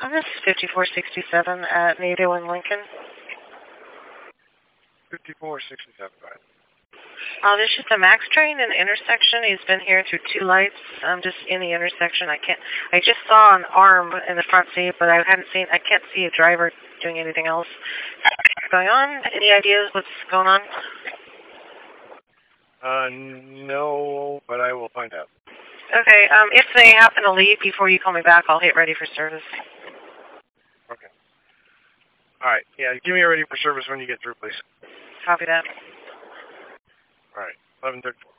This is 5467 at Nato in Lincoln. 5467, go ahead. There's just a Max train in the intersection. He's been here through 2 lights. I'm just in the intersection. I just saw an arm in the front seat, but I can't see a driver doing anything else going on. Any ideas what's going on? No, but I will find out. Okay, if they happen to leave before you call me back, I'll hit ready for service. Okay. All right, yeah, give me a ready for service when you get through, please. Copy that. All right, 11:34.